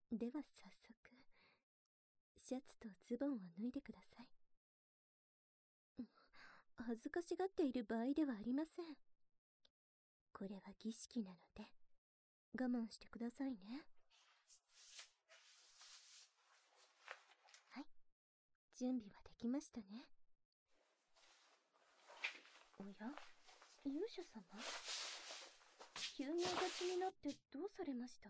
では早速、シャツとズボンを脱いでください。恥ずかしがっている場合ではありません。これは儀式なので、我慢してくださいね。はい、準備はできましたね。おや、勇者様、急にお立ちになってどうされました？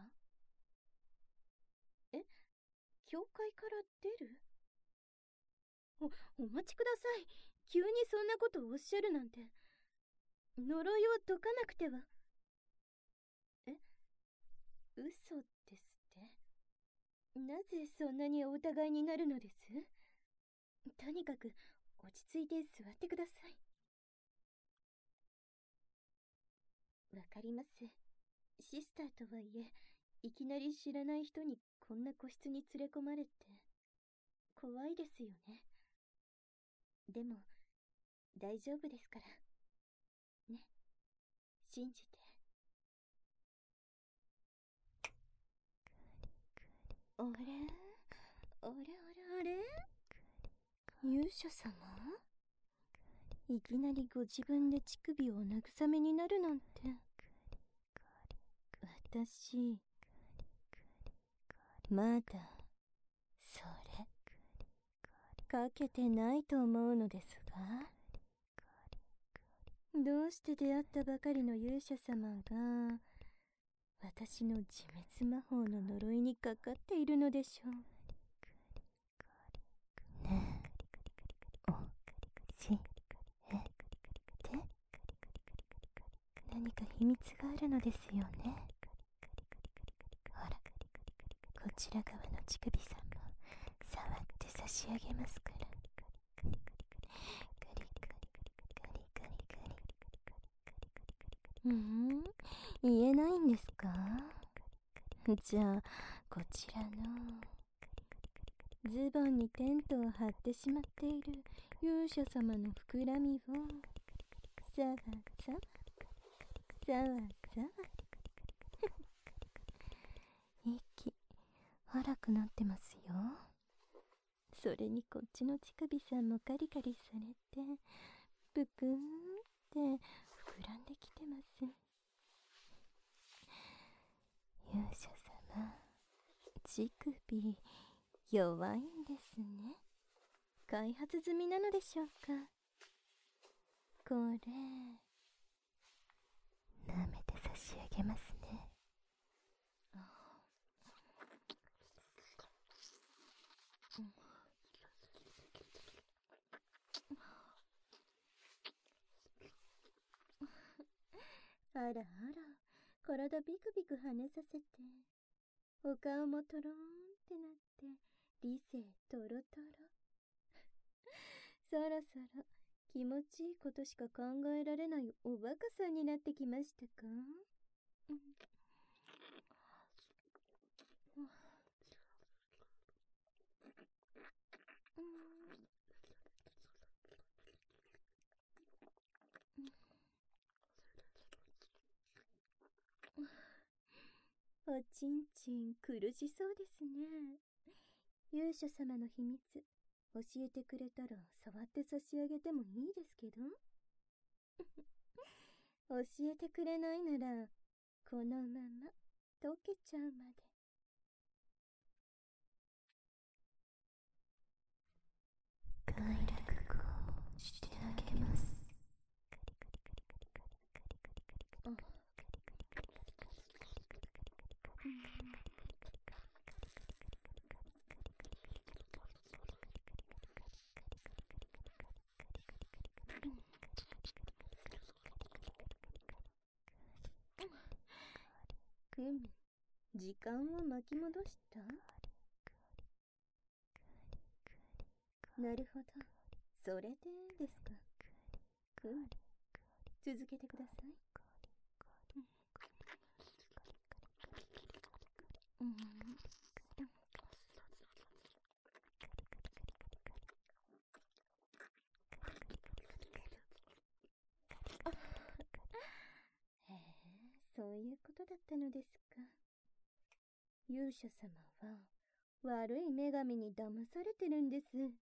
え、教会から出る？お待ちください。急にそんなことをおっしゃるなんて。呪いを解かなくては。え、嘘ですって？なぜそんなにお疑いになるのです？とにかく落ち着いて座ってください。わかります。シスターとはいえ、いきなり知らない人にこんな個室に連れ込まれて怖いですよね。でも大丈夫ですからね、信じて。あれあれあれあれ、勇者様、いきなりご自分で乳首を慰めになるなんて。私まだそれかけてないと思うのですが、どうして出会ったばかりの勇者様が私の自滅魔法の呪いにかかっているのでしょう。ねえ、おしえて何か秘密があるのですよね。ほら、こちら側の乳首さんも触って差し上げますから。ガリガリガリガリガリガリ。言えないんですか？じゃあこちらのズボンにテントを張ってしまっている勇者様の膨らみをさわさわさわさわ息荒くなってますよ。それにこっちの乳首さんもカリカリされてぷくんって膨らんできてます。勇者様、乳首弱いんですね。開発済みなのでしょうか？これ舐めて差し上げますね。あらあら、体ビクビク跳ねさせて、お顔もとろーんってなって、理性トロトロ。そろそろ気持ちいいことしか考えられないおバカさんになってきましたか？おちんちん苦しそうですね。勇者様の秘密教えてくれたら触って差し上げてもいいですけど。教えてくれないならこのまま溶けちゃうまで。快楽をしてあげます。時間を巻き戻した？なるほど、それでですか。続けてください。へえ、そういうことだったのですか。 勇者様は悪い女神に騙されてるんです。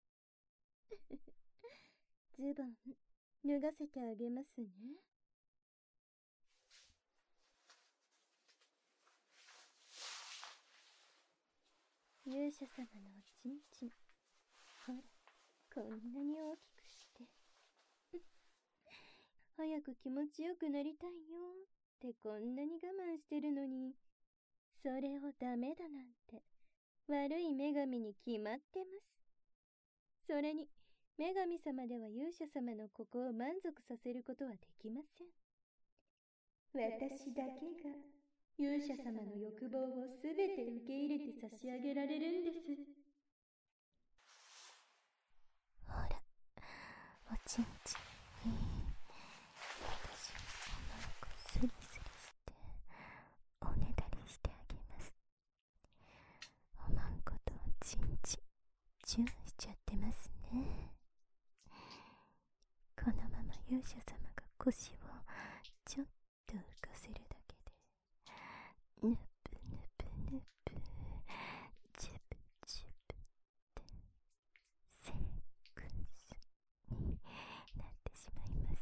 ズボン脱がせてあげますね。勇者様のおちんちん、ほら、こんなに大きくして。早く気持ちよくなりたいよってこんなに我慢してるのに、それをダメだなんて悪い女神に決まってます。それに女神様では勇者様のここを満足させることはできません。私だけが勇者様の欲望をすべて受け入れて差し上げられるんです。 ほら、おちんちんに私おまんこスリスリしておねだりしてあげます。おまんことおちんちんチューしちゃってますね。このまま勇者様が腰をちょっと浮かせるだけで、ぬぷぬぷぬぷ、チュプチュプってセックスになってしまいます。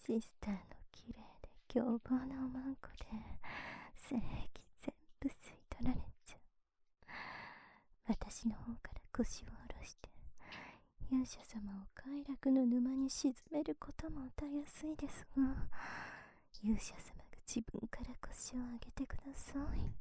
シスターの綺麗で凶暴なおまんこで精液全部吸い取られちゃう。私の方から腰を下ろして勇者様を快楽の沼に沈めることもたやすいですが、勇者様が自分から腰を上げてください。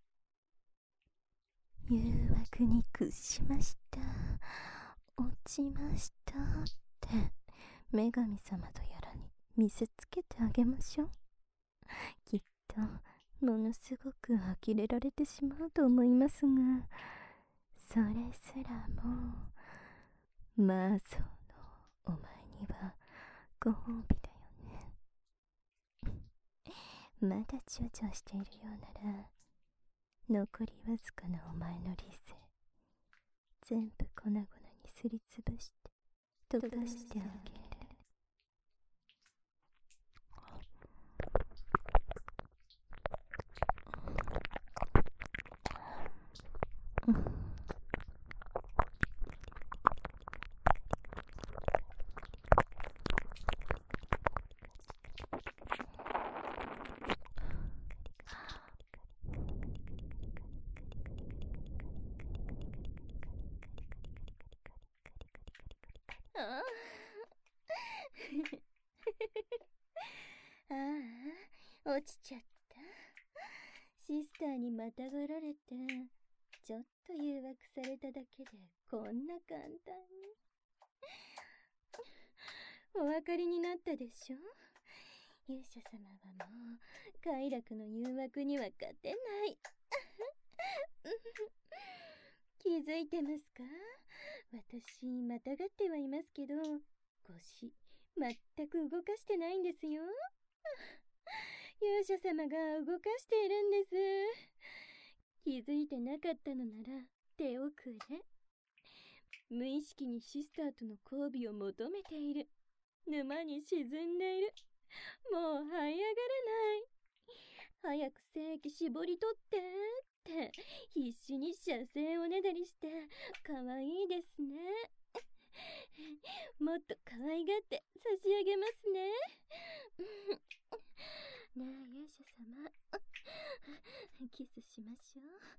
誘惑に屈しました、落ちましたって女神様とやらに見せつけてあげましょう。きっとものすごく呆れられてしまうと思いますが、それすらも魔像のお前にはご褒美だよね。まだ躊躇しているようなら、残りわずかなお前の理性全部粉々にすりつぶして溶かしてあげる。 ああ、落ちちゃった。シスターにまたがられて、ちょっと誘惑されただけでこんな簡単に。お分かりになったでしょ？勇者様はもう快楽の誘惑には勝てない。気づいてますか？私またがってはいますけど、腰全く動かしてないんですよ。勇者様が動かしているんです。気づいてなかったのなら手をくれ。無意識にシスターとの交尾を求めている。沼に沈んでいる。もう這い上がれない。早く精液絞り取ってって必死に射精おねだりして可愛いですね。もっと可愛がって差し上げますね。ねえ勇者様、キスしましょ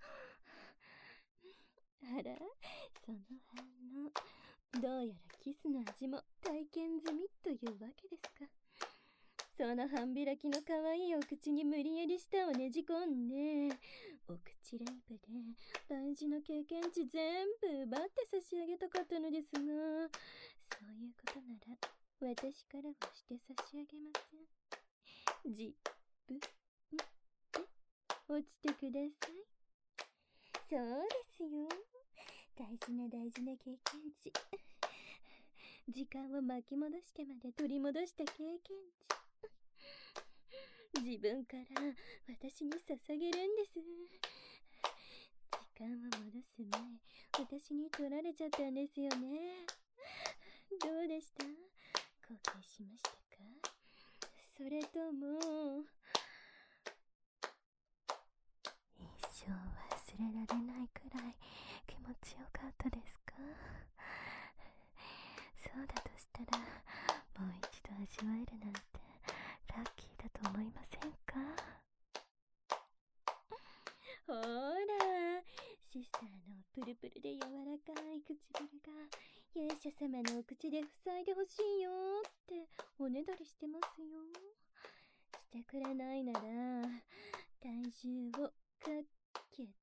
う。あら、その反応、どうやらキスの味も体験済みというわけですか。その半開きの可愛いお口に無理やり舌をねじ込んで、お口レイプで大事な経験値全部奪って差し上げたかったのですが、そういうことなら私からはして差し上げません。ジップに落ちてください。そうですよ、大事な経験値。時間を巻き戻してまで取り戻した経験値。自分から私に捧げるんです。時間を戻す前、私に取られちゃったんですよね。どうでした？後悔しましたか？それとも生忘れられないくらい気持ちよかったですか？そうだとしたらもう一度味わえるなんてラッキーだと思いませんか？ ほら、シスターのプルプルで柔らかい唇が勇者様のお口で塞いでほしいよっておねだりしてますよ。してくれないなら体重をかけて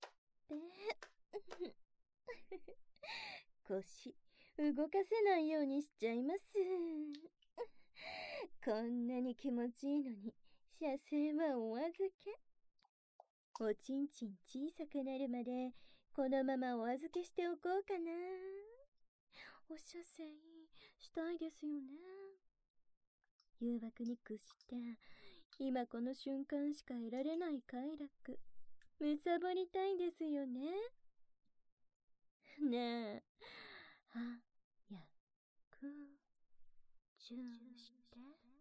腰動かせないようにしちゃいます。こんなに気持ちいいのに射精はお預け。おちんちん小さくなるまでこのままお預けしておこうかな。お射精したいですよね。誘惑に屈して今この瞬間しか得られない快楽むさぼりたいですよね。ねえ、早くチューして。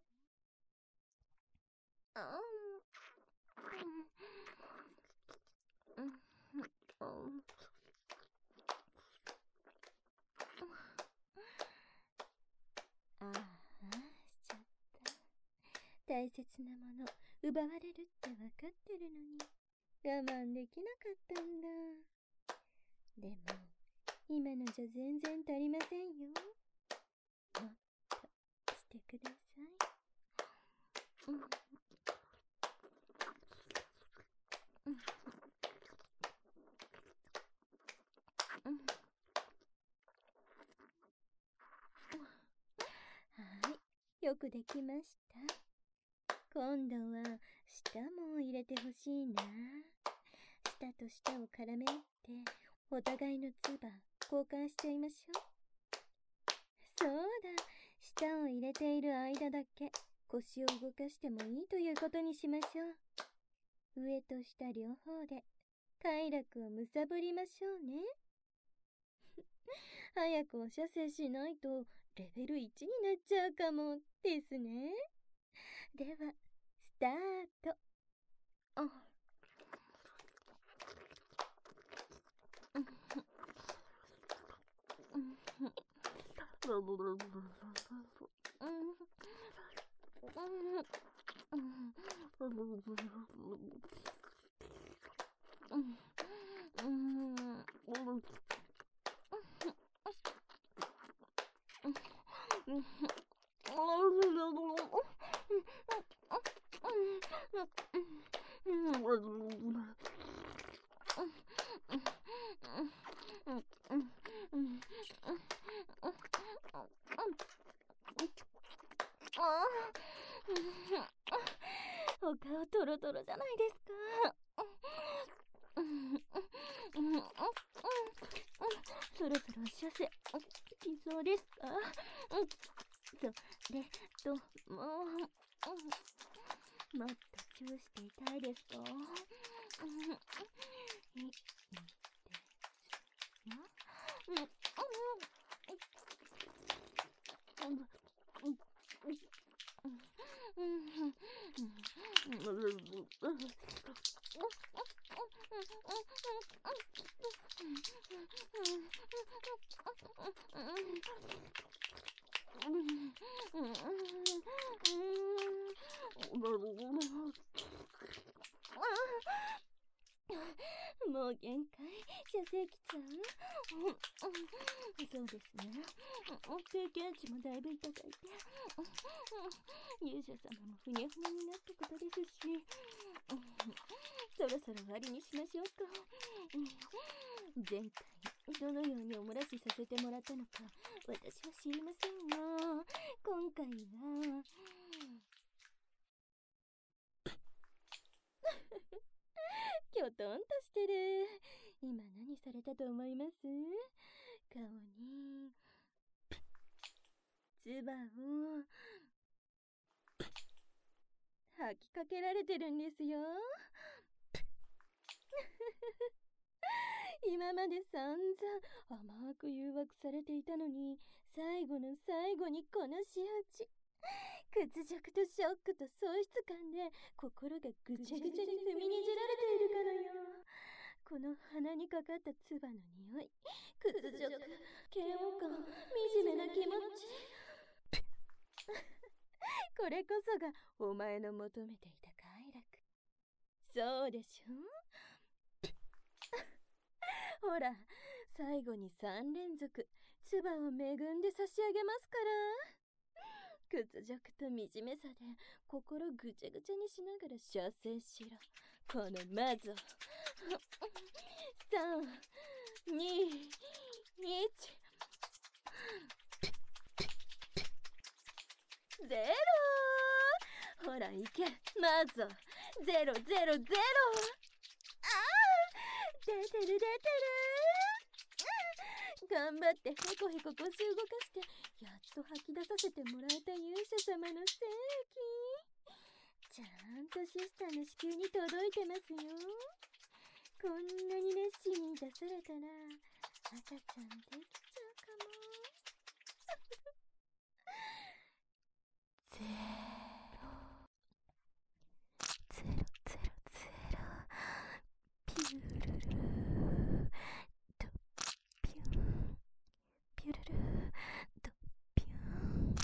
ああ、しちゃった。大切なもの奪われるって分かってるのに我慢できなかったんだ。でも今のじゃ全然足りませんよ。もっとしてください。はい、よくできました。今度は舌も入れてほしいな。舌と舌を絡め合ってお互いの唾交換しちゃいましょう。そうだ、舌を入れている間だけ腰を動かしてもいいということにしましょう。上と下両方で快楽をむさぼりましょうね。早くお射精しないとレベル1になっちゃうかもですね。ではスタート。お顔トロトロじゃないですか。そろそろ射精いそうですか？それともっとチューしていたいですか？いいですよ。もう限界、射精きちゃう？そうですね。経験値もだいぶいただいて、勇者様もふにゃふにゃになったことですし、そろそろ終わりにしましょうか。前回どのようにお漏らしさせてもらったのか私は知りませんが、今回はきょとんとしてる。今何されたと思います？顔に唾を吐きかけられてるんですよ。今まで散々甘く誘惑されていたのに、最後の最後にこの仕打ち。屈辱とショックと喪失感で心がぐちゃぐちゃに踏みにじられているからよ。 この鼻にかかった唾の匂い、屈辱、嫌悪感、惨めな気持ち。これこそがお前の求めていた快楽。そうでしょ。ほら、最後に3連続唾を恵んで差し上げますから。屈辱と惨めさで心ぐちゃぐちゃにしながら射精しろ、この魔女。3、2、1、ゼロ。ほら行け魔女。ゼロゼロゼロ。出てる出てる。頑張ってへこへこ腰動かしてやっと吐き出させてもらえた勇者様の精液、ちゃんとシスターの子宮に届いてますよ。こんなに熱心に出されたら赤ちゃんできちゃうかも。 ゼロゼロゼロゼロ、ピュルルドピュン、ピュルルドピュン。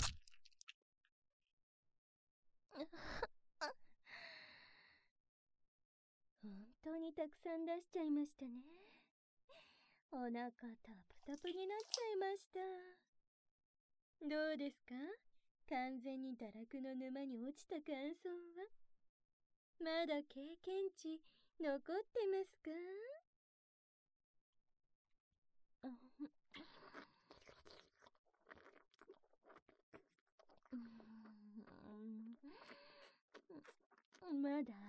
本当にたくさん出しちゃいましたね。お腹タプタプになっちゃいました。どうですか？完全に堕落の沼に落ちた感想は？まだ経験値残ってますか？まだ？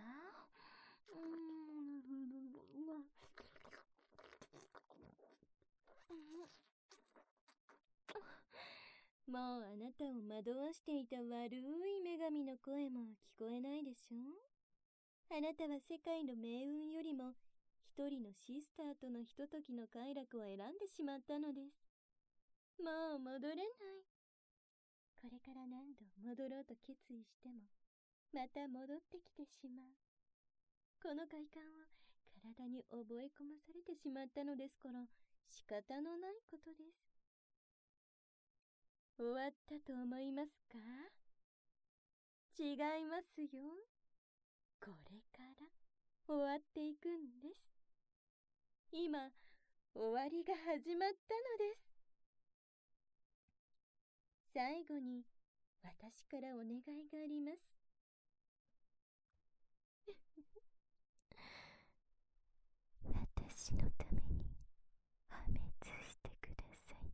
もうあなたを惑わしていた悪い女神の声も聞こえないでしょ？あなたは世界の命運よりも一人のシスターとのひとときの快楽を選んでしまったのです。もう戻れない。これから何度戻ろうと決意してもまた戻ってきてしまう。この快感を体に覚え込まされてしまったのですから仕方のないことです。終わったと思いますか？違いますよ。これから終わっていくんです。今、終わりが始まったのです。最後に私からお願いがあります。 私のために破滅してください。